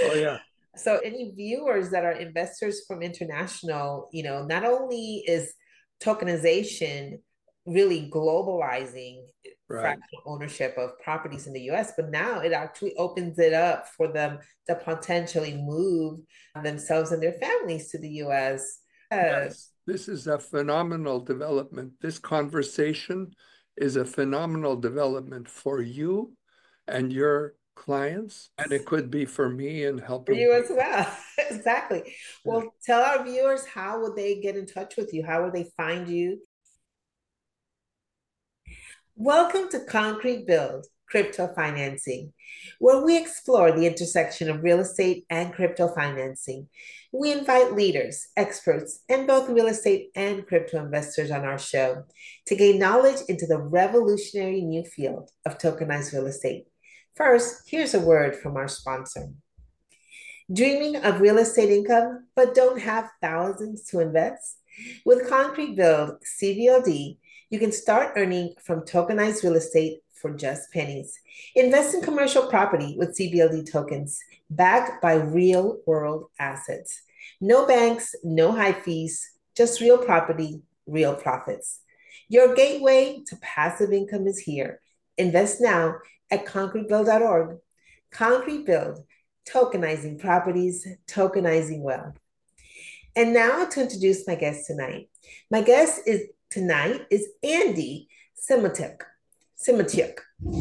Oh, yeah. So any viewers that are investors from international, not only is tokenization really globalizing Right. fractional ownership of properties in the US, but now it actually opens it up for them to potentially move themselves and their families to the US. Yes. This is a phenomenal development. This conversation is a phenomenal development for you and your clients, and it could be for me in For helping you as people. well. Exactly. Yeah. Well, tell our viewers, how would they get in touch with you? How would they find you? Welcome to Concrete Build Crypto Financing, where we explore the intersection of real estate and crypto financing. We invite leaders, experts, and both real estate and crypto investors on our show to gain knowledge into the revolutionary new field of tokenized real estate. First, here's a word from our sponsor. Dreaming of real estate income, but don't have thousands to invest? With Concrete Build CBOD, you can start earning from tokenized real estate for just pennies. Invest in commercial property with CBOD tokens backed by real world assets. No banks, no high fees, just real property, real profits. Your gateway to passive income is here. Invest now at concretebuild.org. Concrete Build, tokenizing properties, tokenizing wealth. And now to introduce my guest tonight. My guest is tonight is Andy Simotyuk. Simotyuk.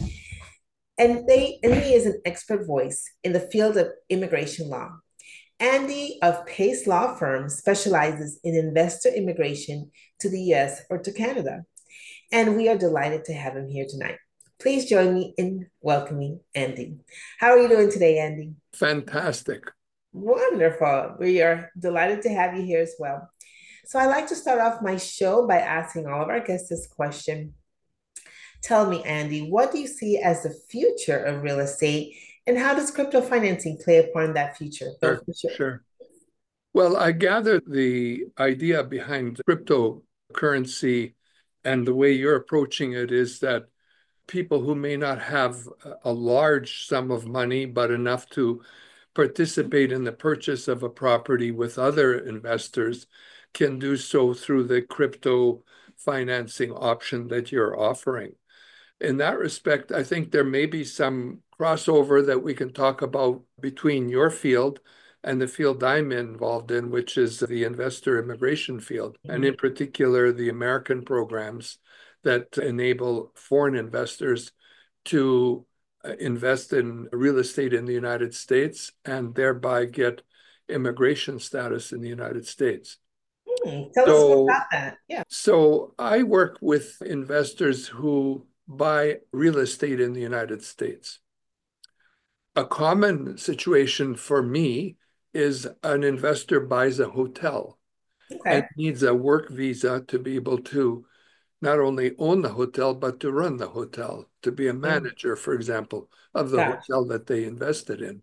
And he is an expert voice in the field of immigration law. Andy of Pace Law Firm specializes in investor immigration to the US or to Canada. And we are delighted to have him here tonight. Please join me in welcoming Andy. How are you doing today, Andy? Fantastic. Wonderful. We are delighted to have you here as well. So I like to start off my show by asking all of our guests this question. Tell me, Andy, what do you see as the future of real estate and how does crypto financing play a part in that future? Both Sure, for sure. sure. Well, I gather the idea behind cryptocurrency and the way you're approaching it is that people who may not have a large sum of money, but enough to participate in the purchase of a property with other investors can do so through the crypto financing option that you're offering. In that respect, I think there may be some crossover that we can talk about between your field and the field I'm involved in, which is the investor immigration field, and Mhm. in particular, the American programs that enable foreign investors to invest in real estate in the United States and thereby get immigration status in the United States. Tell us more So about that. Yeah. so I work with investors who buy real estate in the United States. A common situation for me is an investor buys a hotel and Okay. needs a work visa to be able to not only own the hotel, but to run the hotel, to be a Mm, manager, for example, of the gotcha. hotel that they invested in.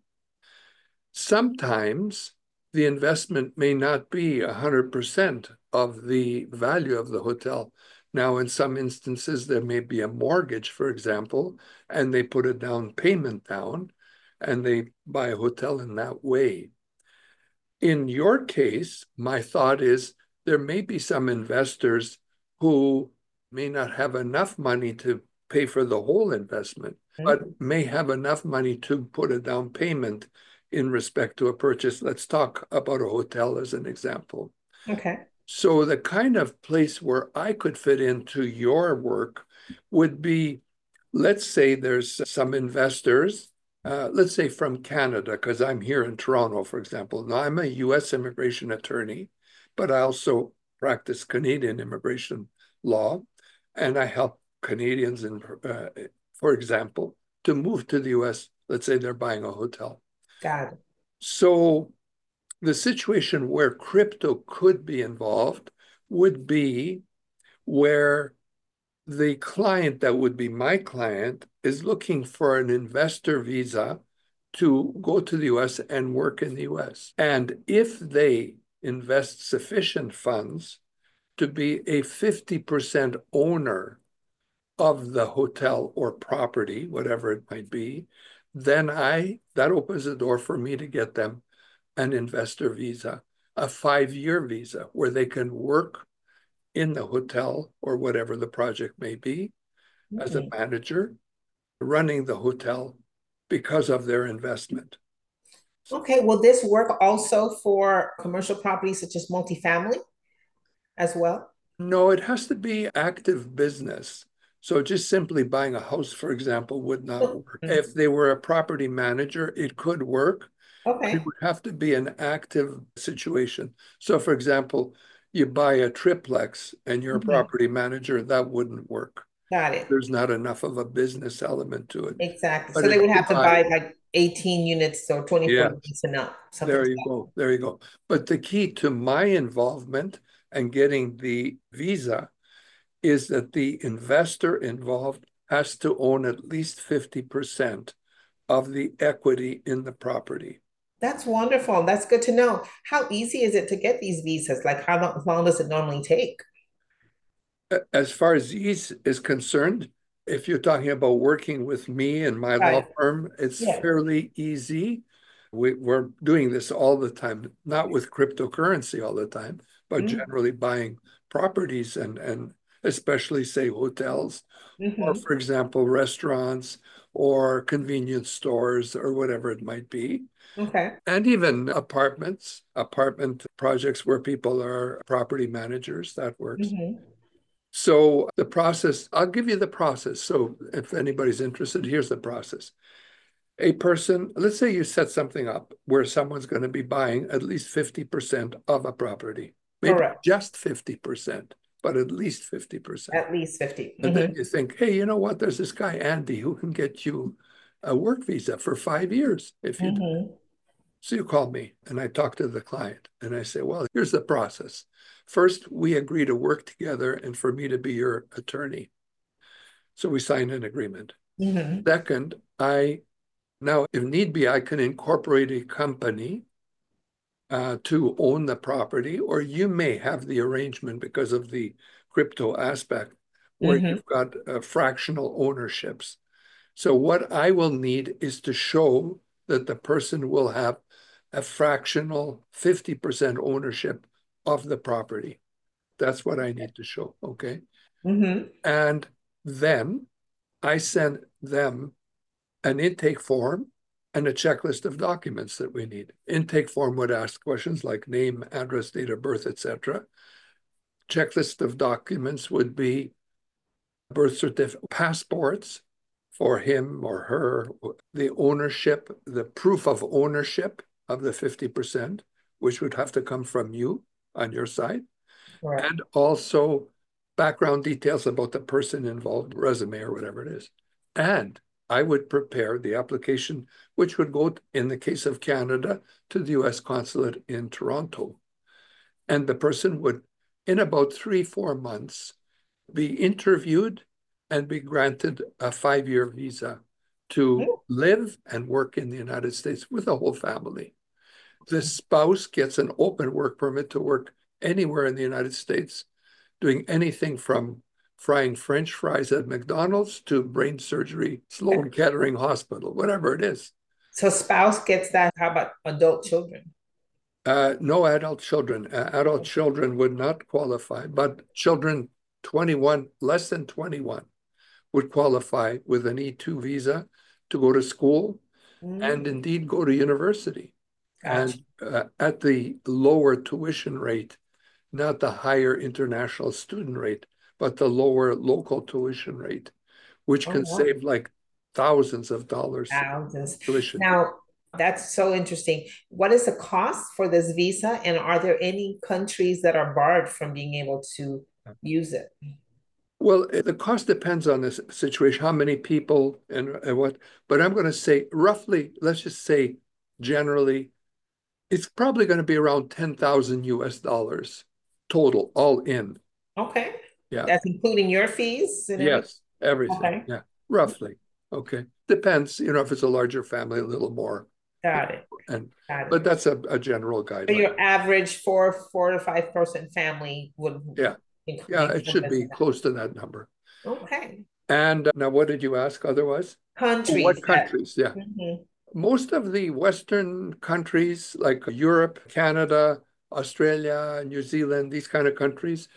Sometimes the investment may not be 100% of the value of the hotel. Now, in some instances, there may be a mortgage, for example, and they put a down payment down and they buy a hotel in that way. In your case, my thought is there may be some investors who may not have enough money to pay for the whole investment, but Mhm. may have enough money to put a down payment in respect to a purchase. Let's talk about a hotel as an example. Okay. So the kind of place where I could fit into your work would be, let's say there's some investors, let's say from Canada, because I'm here in Toronto, for example. Now I'm a US immigration attorney, but I also practice Canadian immigration law, and I help Canadians, for example, to move to the US. Let's say they're buying a hotel. Got it. So the situation where crypto could be involved would be where the client that would be my client is looking for an investor visa to go to the US and work in the US. And if they invest sufficient funds to be a 50% owner of the hotel or property, whatever it might be, then that opens the door for me to get them an investor visa, a 5-year visa where they can work in the hotel or whatever the project may be as a Mhm. manager running the hotel because of their investment. Okay, will this work also for commercial properties such as multifamily as well? No, it has to be active business. So just simply buying a house, for example, would not work. Mhm. If they were a property manager, it could work, but it Okay. would have to be an active situation. So, for example, you buy a triplex and you're a Mhm. property manager, that wouldn't work. Got it. There's not enough of a business element to it. Exactly. But So they if would you have to buy, buy like 18 units or 24 yeah, units and up, something there like you that. go. There you go. But the key to my involvement and getting the visa is that the investor involved has to own at least 50% of the equity in the property. That's wonderful. That's good to know. How easy is it to get these visas? Like how long does it normally take? As far as ease is concerned, if you're talking about working with me and my law Right. firm, it's Yeah. fairly easy. We're doing this all the time, not with cryptocurrency all the time, but Mm-hmm. generally buying properties and especially say hotels or, Mm-hmm. for example, restaurants or convenience stores or whatever it might be. Okay. And even apartment projects where people are property managers, that works. Mm-hmm. So the process, I'll give you the process. So if anybody's interested, here's the process. A person, let's say you set something up where someone's going to be buying at least 50% of a property, maybe Correct. just 50%, but at least 50%. At least 50. And then Mm-hmm. you think, hey, you know what? There's this guy, Andy, who can get you a work visa for 5 years if you do. Mm-hmm. So you call me and I talk to the client and I say, well, here's the process. First, we agree to work together and for me to be your attorney. So we sign an agreement. Mm-hmm. Second, now, if need be, I can incorporate a company to own the property, or you may have the arrangement because of the crypto aspect where Mm-hmm. you've got fractional ownerships. So what I will need is to show that the person will have a fractional 50% ownership of the property. That's what I need to show, okay? Mm-hmm. And then I send them an intake form and a checklist of documents that we need. Intake form would ask questions like name, address, date of birth, etc. Checklist of documents would be birth certificate, passports for him or her, the ownership, the proof of ownership of the 50%, which would have to come from you on your side, Correct. and also background details about the person involved, resume or whatever it is. And I would prepare the application, which would go, in the case of Canada, to the US consulate in Toronto. And the person would, in about 3-4 months, be interviewed and be granted a 5-year visa to live and work in the United States with the whole family. The spouse gets an open work permit to work anywhere in the United States, doing anything from frying French fries at McDonald's to brain surgery, Sloan Kettering Hospital, whatever it is. So spouse gets that. How about adult children? No adult children. Adult children would not qualify, but children 21, less than 21, would qualify with an E2 visa to go to school and Mm, indeed go to university. gotcha. And at the lower tuition rate, not the higher international student rate, but the lower local tuition rate, which Oh, can wow. save like thousands of dollars Thousands. tuition fee. Now, that's so interesting. What is the cost for this visa? And are there any countries that are barred from being able to use it? Well, the cost depends on this situation, how many people and what, but I'm going to say roughly, let's just say generally, it's probably going to be around 10,000 US dollars total, all in. Okay. Yeah. That's including your fees and everything? Yes, everything. Okay. Yeah, roughly. Okay. Depends, if it's a larger family, a little more. Got it. And Got but it. that's a general So guideline. your average four to five person family would Yeah. Yeah, be it should something be like close to that number. that. Okay. And now, what did you ask otherwise? Oh, Countries what that. countries? Yeah. Mhm. Most of the Western countries, like Europe, Canada, Australia, New Zealand, these kind of countries,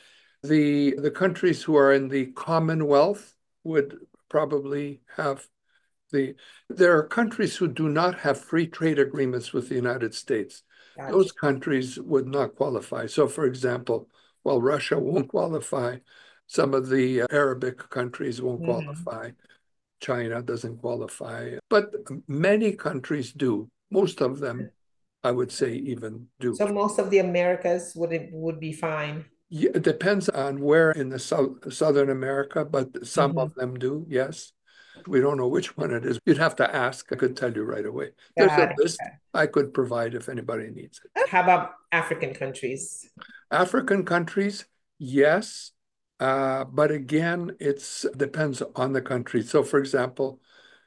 the countries who are in the Commonwealth would probably have the. There are countries who do not have free trade agreements with the United States. Gotcha. Those countries would not qualify. So, for example, while Russia won't qualify, some of the Arabic countries won't Mhm. qualify. China doesn't qualify, but many countries do. Most of them, I would say, even do. So most of the Americas would be fine. Yeah, it depends on where in the Southern America, but some Mhm. of them do, yes. We don't know which one it is. You'd have to ask. I could tell you right away. There's a Got it. list I could provide if anybody needs it. How about African countries? African countries, yes. But again, it depends on the country. So, for example,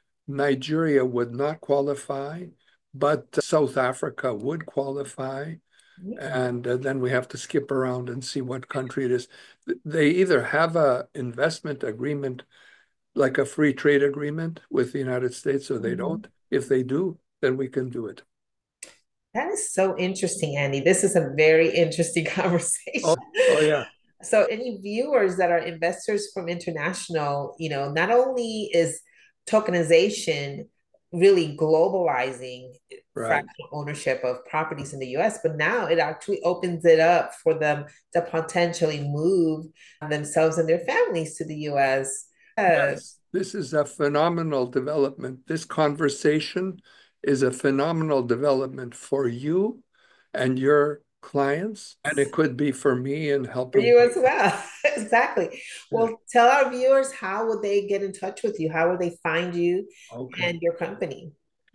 Nigeria would not qualify, but South Africa would qualify. Mm. And then we have to skip around and see what country it is. They either have a investment agreement, like a free trade agreement with the United States, or they Mhm. don't. If they do, then we can do it. That is so interesting, Andy. This is a very interesting Oh, conversation. oh yeah, So, any viewers that are investors from international, not only is tokenization really globalizing right. fractional ownership of properties in the US, but now it actually opens it up for them to potentially move themselves and their families to the US. Yes, this is a phenomenal development. This conversation is a phenomenal development for you and your clients, and it could be for me in For helping you as people. well. Exactly. Yeah. Well, tell our viewers, how would they get in touch with you? How would they find you Okay. and your company?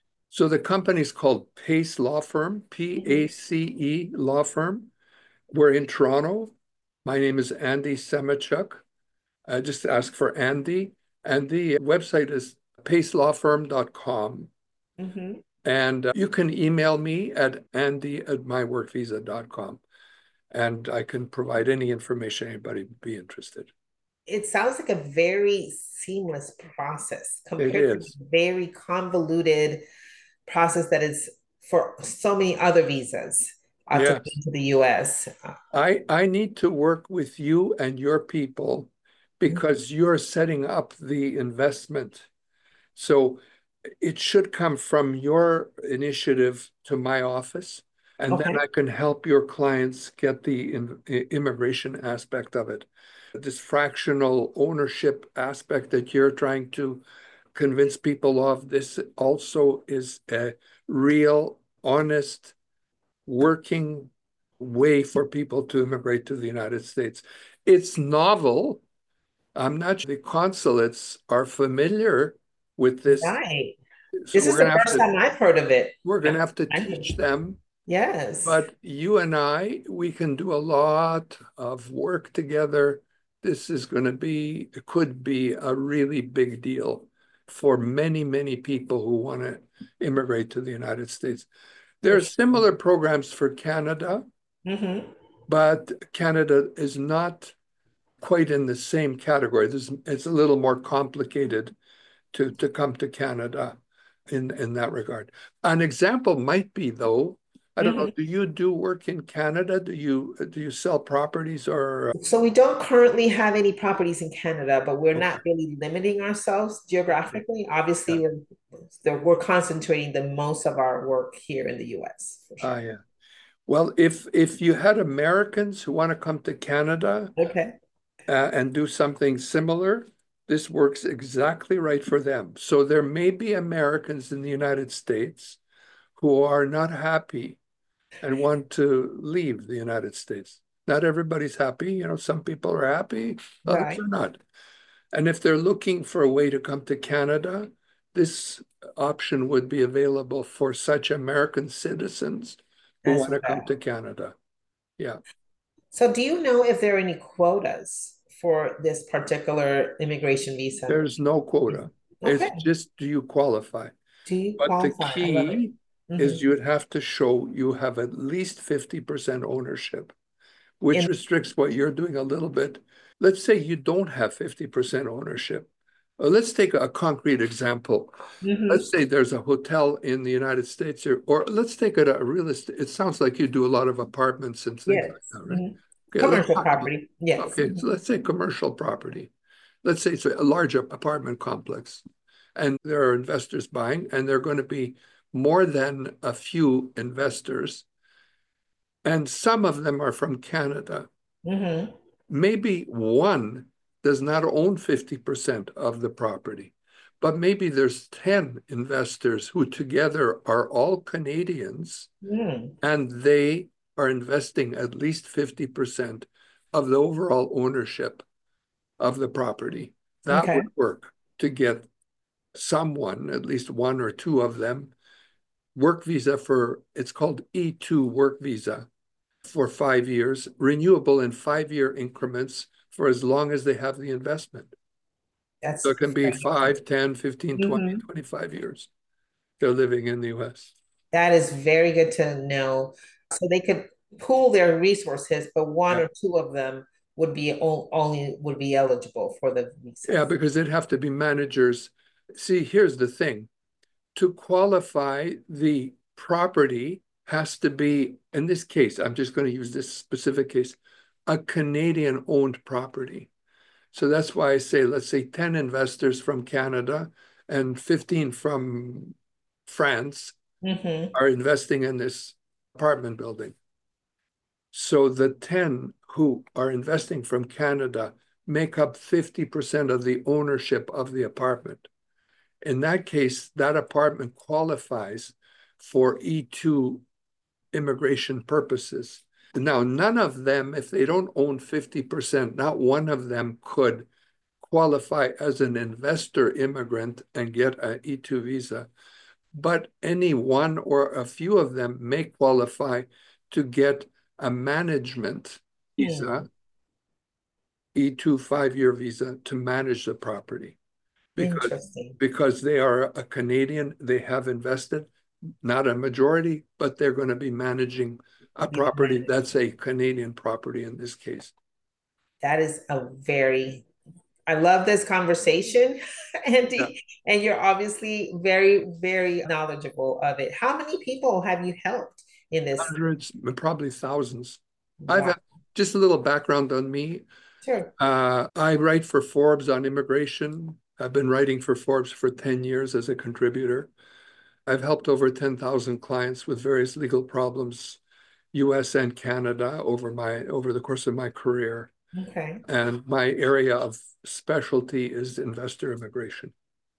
So the company is called Pace Law Firm, Mhm. Pace Law Firm. We're in Toronto. My name is Andy Semichuk. Just ask for Andy. And the website is pacelawfirm.com. Mhm. And you can email me at andy@myworkvisa.com. And I can provide any information anybody would be interested. It sounds like a very seamless process It compared to the is. very convoluted process that is for so many other visas to come Yes. to the US. I need to work with you and your people because you're setting up the investment. So it should come from your initiative to my office, and then Okay. I can help your clients get the immigration aspect of it. This fractional ownership aspect that you're trying to convince people of, this also is a real, honest, working way for people to immigrate to the United States. It's novel. I'm not sure the consulates are familiar with this, Right. so This is the first time I've heard of it. we're gonna have to teach I'm- them. Yes. But you and I, we can do a lot of work together. This is going to be, it could be a really big deal for many, many people who want to immigrate to the United States. There For are sure. similar programs for Canada, Hmm. but Canada is not quite in the same category. It's a little more complicated to come to Canada in that regard. An example might be, though, I don't know, Hmm. do you do work in Canada? Do you sell properties or So we don't currently have any properties in Canada, but we're okay, not really limiting ourselves okay. geographically. Yeah. Obviously, we're concentrating the most of our work here in the US for sure. Yeah. Well, if you had Americans who want to come to Canada Okay. and do something similar, this works exactly right for them. So there may be Americans in the United States who are not happy and want to leave the United States. Not everybody's happy. Some people are happy, others Right. are not. And if they're looking for a way to come to Canada, this option would be available for such American citizens who As want to come well. to Canada. Yeah, So do you know if there are any quotas for this particular immigration visa? there's no quota. It's Okay. just, do you qualify? Do you But the qualify? I love it. key is Mhm. you would have to show you have at least 50% ownership, which In restricts what you're doing a little bit. Let's say you don't have 50% ownership. let's take a concrete example. Let's Mm-hmm. say there's a hotel in the United States, or let's take it a real estate. It sounds like you do a lot of apartments and things Yes. like that, right? Mhm. Okay, let's Commercial talk about, property. Yes. okay, so let's say commercial property. Let's say it's a large apartment complex, and there are investors buying, and there are going to be more than a few investors, and some of them are from Canada. Mm-hmm. Maybe one does not own 50% of the property, but maybe there's 10 investors who together are all Canadians Mm. and they are investing at least 50% of the overall ownership of the property. That Okay. would work to get someone, at least one or two of them, work visa for, it's called E2 work visa for 5 years, renewable in 5 year increments for as long as they have the investment. So That's it can be 5, 10, 15, 20, Mhm. 25 years they're living in the US. That is very good to know. So they could pool their resources, but one Yeah. or two of them would be only would be eligible for the Yeah, visas. because they'd have to be managers. See, here's the thing. To qualify, the property has to be, in this case, I'm just going to use this specific case, a Canadian owned property. So that's why I say, let's say 10 investors from Canada and 15 from France Mm-hmm. are investing in this apartment building. So the 10 who are investing from Canada make up 50% of the ownership of the apartment. In that case, that apartment qualifies for E2 immigration purposes. Now, none of them, if they don't own 50%, not one of them could qualify as an investor immigrant and get an E2 visa, but any one or a few of them may qualify to get a management Hmm. visa, E2 5 year visa to manage the property because Interesting. because they are a Canadian, they have invested, not a majority, but they're going to be managing a Be the property manager. that's a Canadian property in this case. That is a very I love this conversation, Yeah, Andy, and you're obviously very, very knowledgeable of it. How many people have you helped in this? hundreds, probably thousands. I've Wow. had just a little background on me. Sure. I write for Forbes on immigration. I've been writing for Forbes for 10 years as a contributor. I've helped over 10,000 clients with various legal problems, US and Canada, over the course of my career. Okay. And my area of specialty is investor immigration.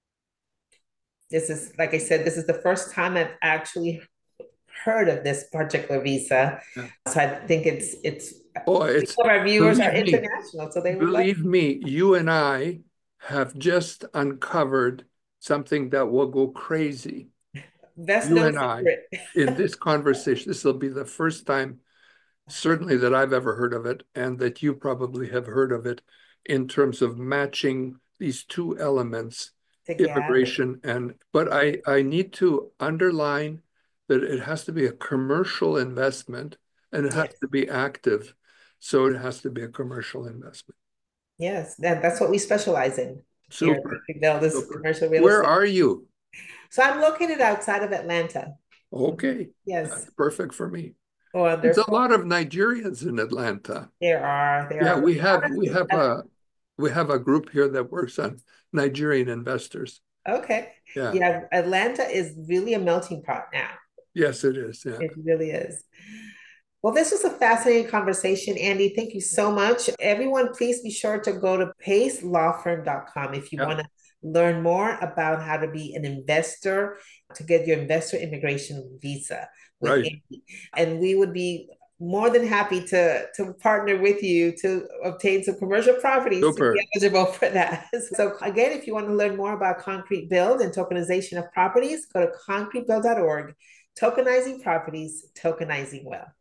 This is, like I said, this is the first time I've actually heard of this particular visa. Yeah. So I think it's Oh, it's, some of our viewers are believe me, international, so they would love believe me, you and I have just uncovered something that will go crazy. best You known and I, secret. in this conversation, this will be the first time, certainly, that I've ever heard of it, and that you probably have heard of it in terms of matching these two elements, Together. immigration but I need to underline that it has to be a commercial investment and it has Yes. to be active. So it has to be a commercial investment. Yes. That's what we specialize in here at Super, Build this super. commercial real Where estate. are you? So I'm located outside of Atlanta. Okay, Yes. that's perfect for me. There's a Wonderful. lot of Nigerians in Atlanta. There Yeah, are. we have we Honestly, have a we have a group here that works on Nigerian investors. okay. Yeah. Yeah, Atlanta is really a melting pot now. Yes, it is. Yeah. It really is. Well, this was a fascinating conversation, Andy. Thank you so much. Everyone, please be sure to go to pacelawfirm.com if you Yeah. want to learn more about how to be an investor, to get your investor immigration visa with Right. Andy. And we would be more than happy to partner with you to obtain some commercial properties to be Super. eligible for that. So again, if you want to learn more about Concrete Build and tokenization of properties, go to concretebuild.org. Tokenizing properties, tokenizing wealth.